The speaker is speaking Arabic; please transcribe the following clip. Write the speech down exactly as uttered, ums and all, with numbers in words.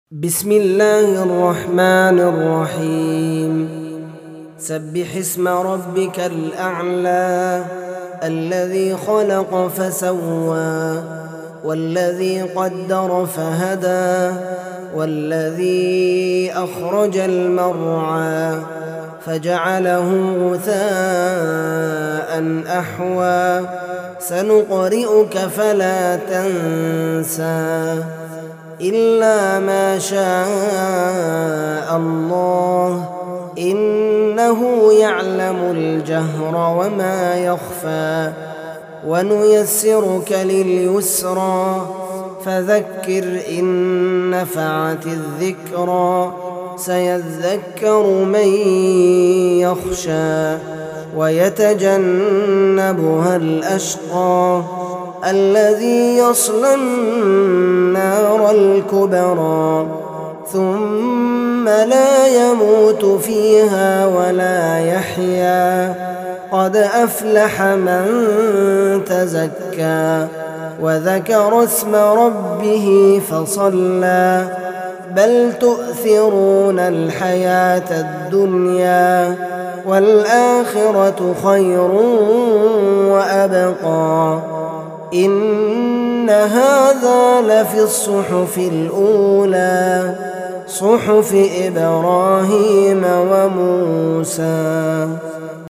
بسم الله الرحمن الرحيم. سبح اسم ربك الأعلى الذي خلق فسوى والذي قدر فهدى والذي أخرج المرعى فجعله غثاء أحوى سنقرئك فلا تنسى إلا ما شاء الله إنه يعلم الجهر وما يخفى ونيسرك لليسرى فذكر إن نفعت الذكرى سيذكر من يخشى ويتجنبها الأشقى الذي يصلى النار الكبرى ثم لا يموت فيها ولا يحيا قد أفلح من تزكى وذكر اسم ربه فصلى بل تؤثرون الحياة الدنيا والآخرة خير وأبقى إن هذا لفي الصحف الأولى صحف إبراهيم وموسى.